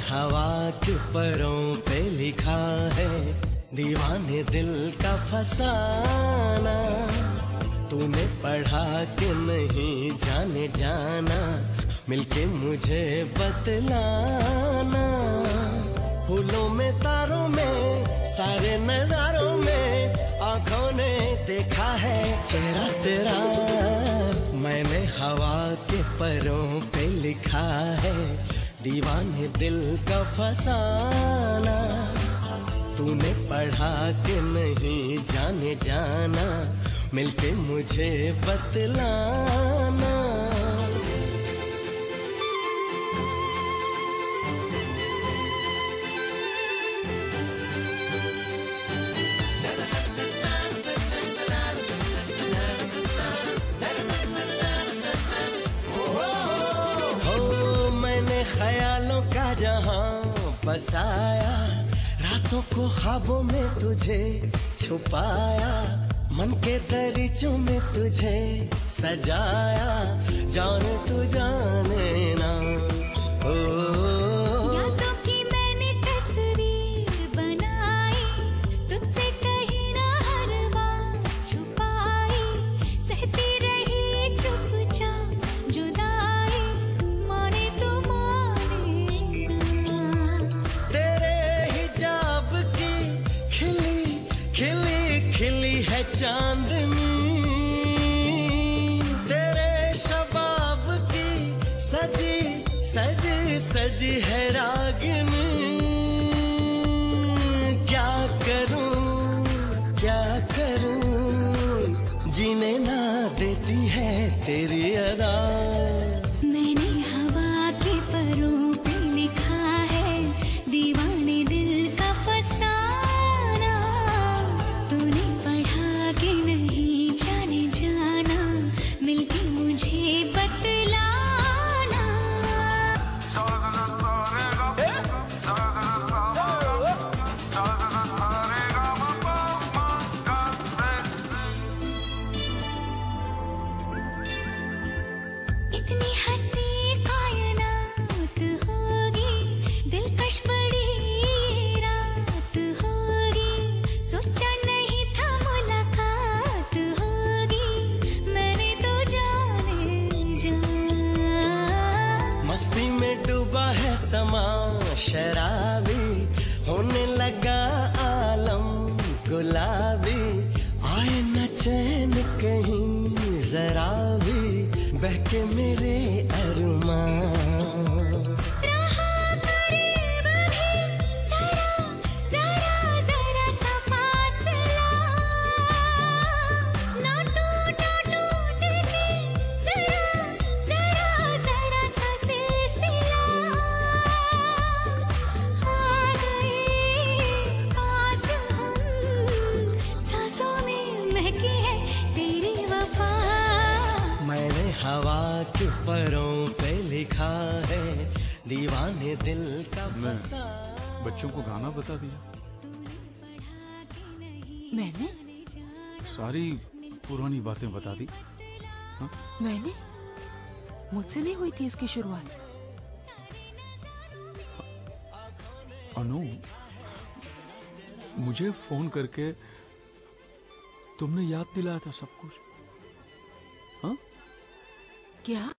हवा के परों पे लिखा है दीवाने दिल का फसाना। तूने पढ़ा कि नहीं जाने जाना, मिलके मुझे बतलाना। फूलों में तारों में सारे नजारों में आंखों ने देखा है चेहरा तेरा। मैंने हवा के परों पे लिखा है दीवाने दिल का फसाना। तूने पढ़ा कि नहीं जाने जाना, मिलके मुझे बतलाना। ख्यालों का जहां बसाया, रातों को ख्वाबों में तुझे छुपाया। मन के दरीचों में तुझे सजाया, जाने तू जाने ना। यादों की मैंने तस्वीर बनाई, तुझसे कहीं ना हर बात छुपाई। सहती रही चुपचाप जुदाई, माने तो माने ना। तेरे हिजाब की खिली खिली खिली है चांदनी, तेरे शबाब की सजी सजी सजी है रागिनी। क्या करूं जीने ना देती है तेरी अदा। मैंने हवा के परों पे लिखा है दीवाने दिल का फसाना। तूने पढ़ा कि नहीं जाने जाना, मिलके मुझे बतलाना। इतनी हंसी कायनात होगी, दिलकश बड़ी रात होगी। सोचा नहीं था मुलाकात होगी, मैंने तो जाने जा। मस्ती में डूबा है समा शराबी, होने लगा आलम गुलाबी। आए न चैन कहीं जरा भी, बहके मेरे अरमान। रहा करीब भी जरा जरा जरा सा फासला, ना टूटा टूटेगी जरा जरा जरा सा सिलसिला। आ गए पास हम, सांसों में महकी है तेरी वफा। मैंने हवा के परों पे लिखा है दीवाने दिल का फसाना। बच्चों को गाना बता दिया, मैंने सारी पुरानी बातें बता दी। हाँ? मैंने मुझसे नहीं हुई थी इसकी शुरुआत। अनु, मुझे फोन करके तुमने याद दिलाया था सब कुछ। हाँ? क्या?